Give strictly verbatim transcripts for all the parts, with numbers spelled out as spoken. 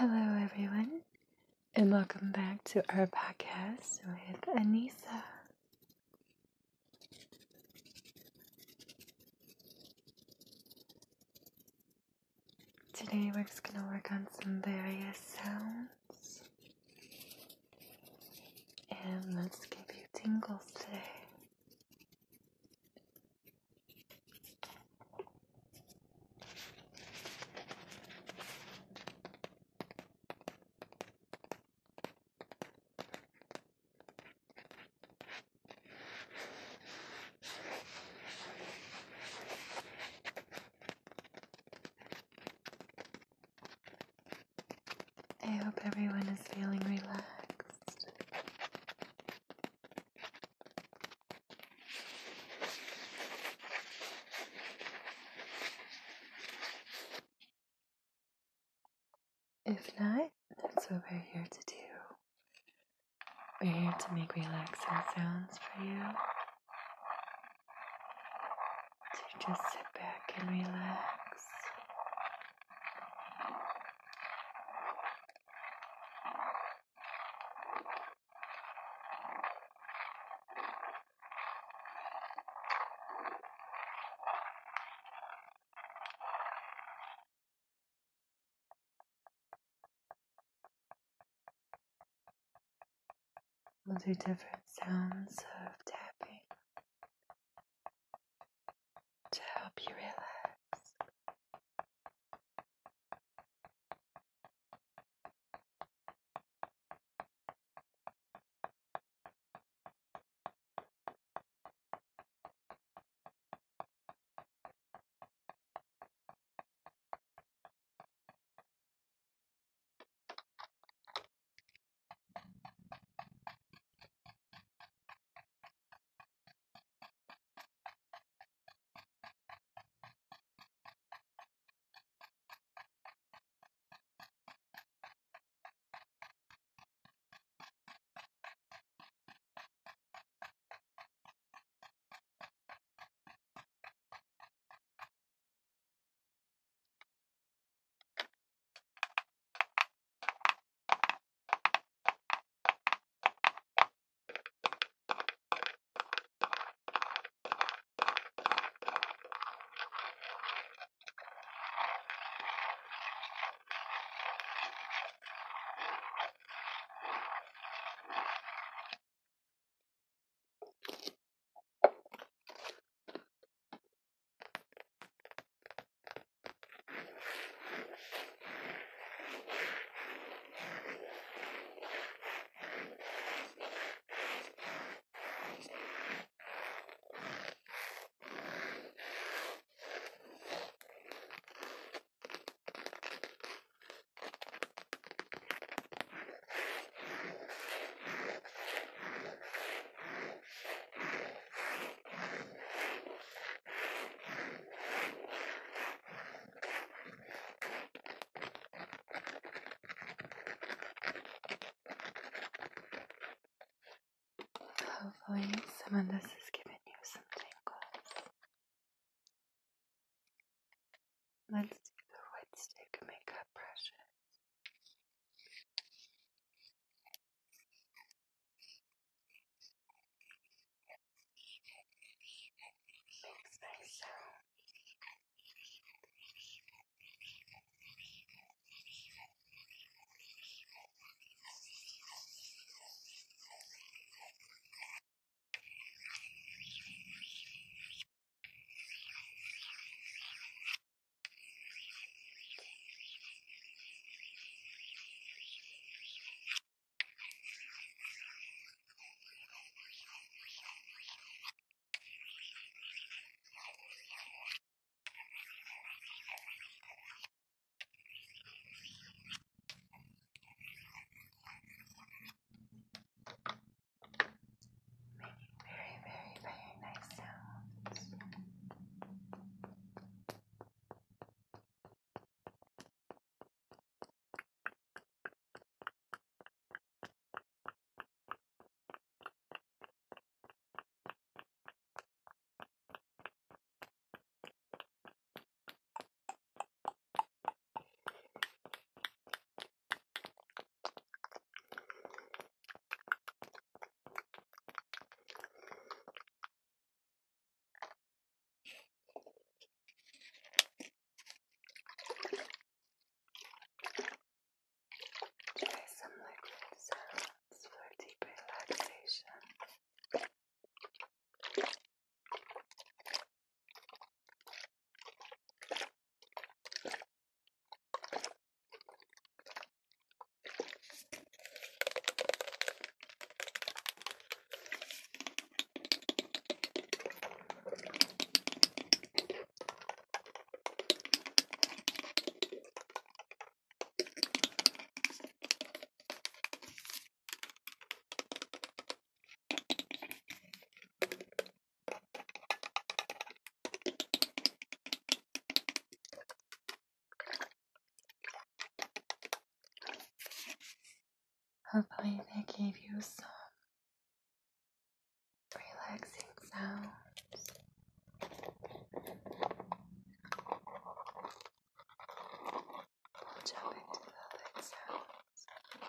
Hello, everyone, and welcome back to our podcast with Anissa. Today, we're just going to work on some various sounds, and let's give you tingles today. I hope everyone is feeling relaxed. If not, that's what we're here to do. We're here to make relaxing sounds for you. To just sit back and relax. We'll do different sounds of tapping to help you relax. Hopefully some of this is giving you some tingles. Let's do the white stick makeup brushes. Makes nice sound. Hopefully they gave you some relaxing sounds. We'll jump into the light sounds.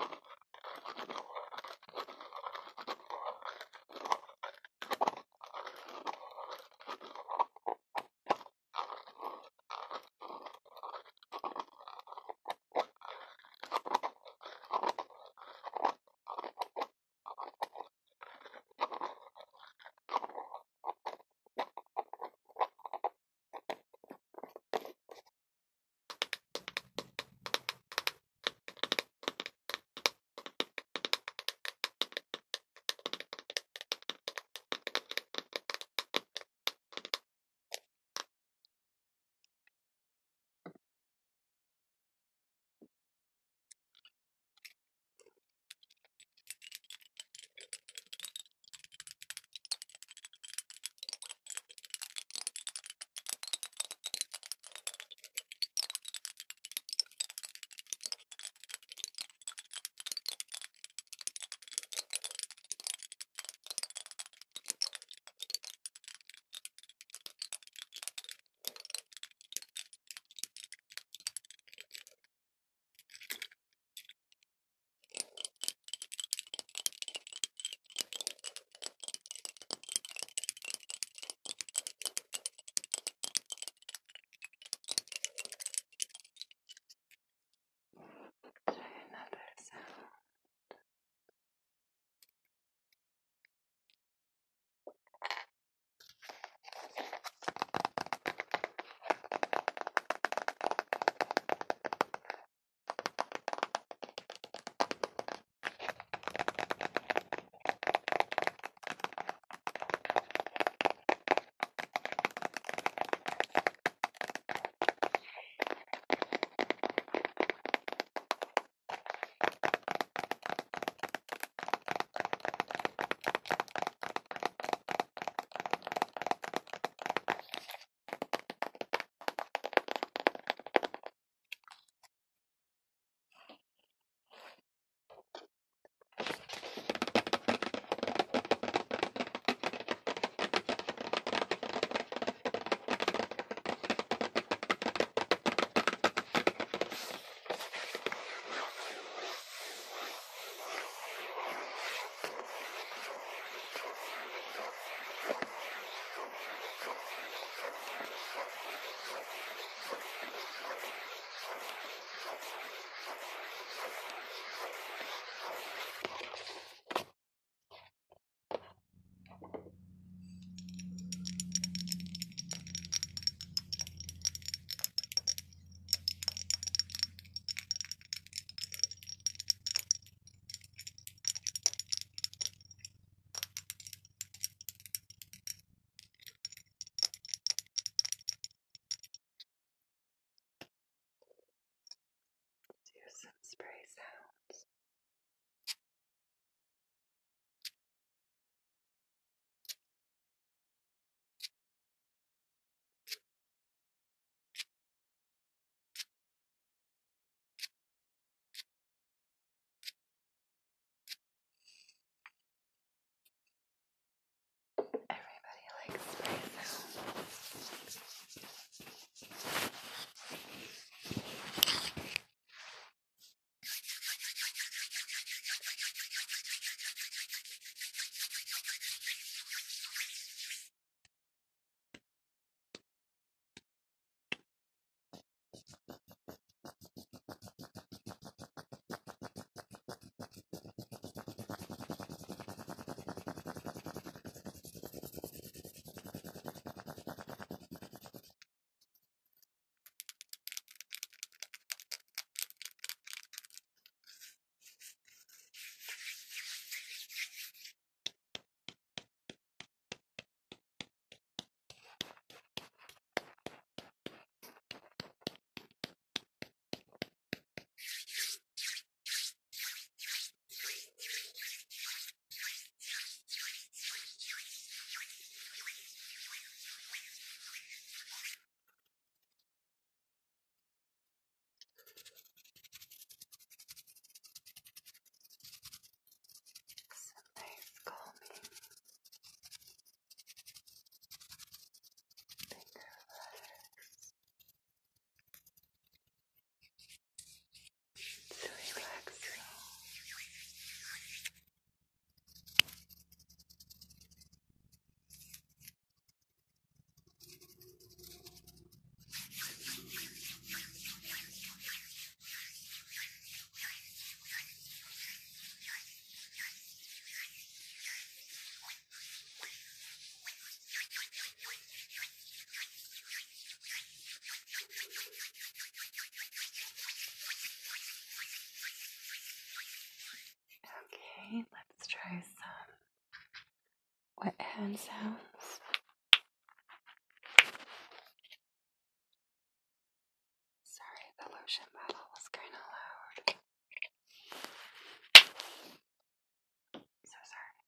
Try another sound. Do some spray sounds. Everybody likes spray sounds. hand sounds. Sorry, the lotion bottle was kind of loud. So sorry.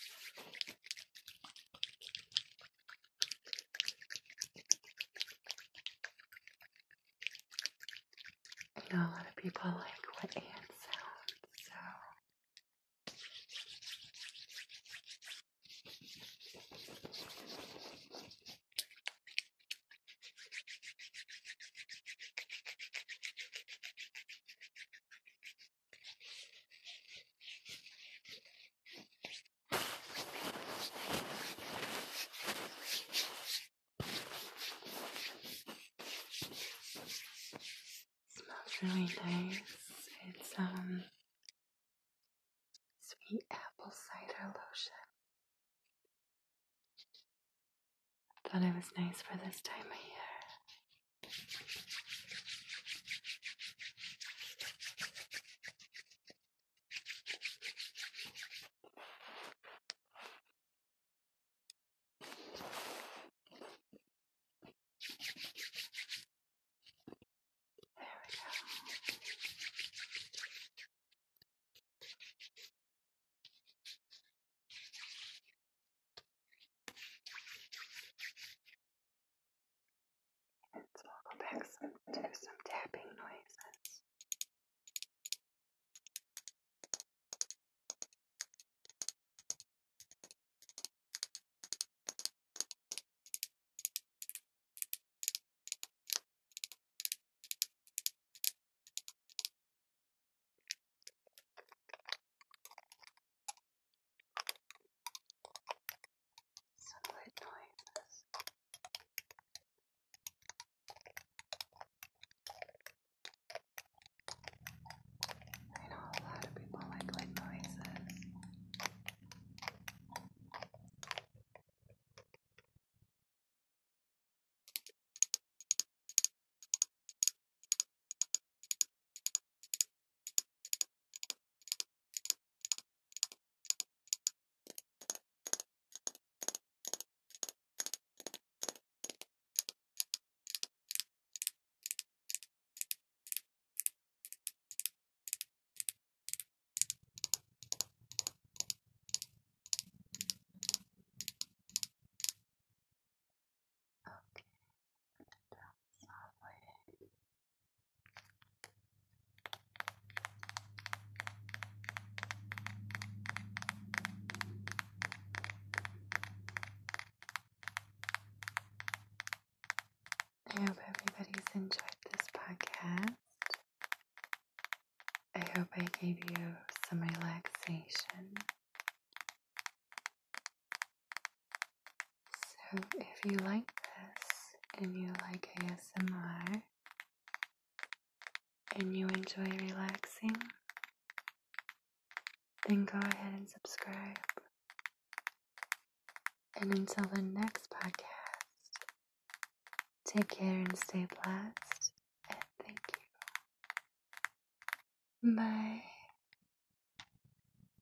I know a lot of people like wet hand sounds, so smells really nice. It's um sweet apple cider lotion. Thought it was nice for this time of year. There we go. So we'll go back some, do some tapping noises. Some lid noises. I know a lot of people like lid noises. Okay, down softly. I hope everybody's enjoyed this podcast. I hope I gave you some relaxation. So if you like this and you like A S M R and you enjoy relaxing, then go ahead and subscribe. And until the next podcast, take care and stay blessed. And thank you. Bye.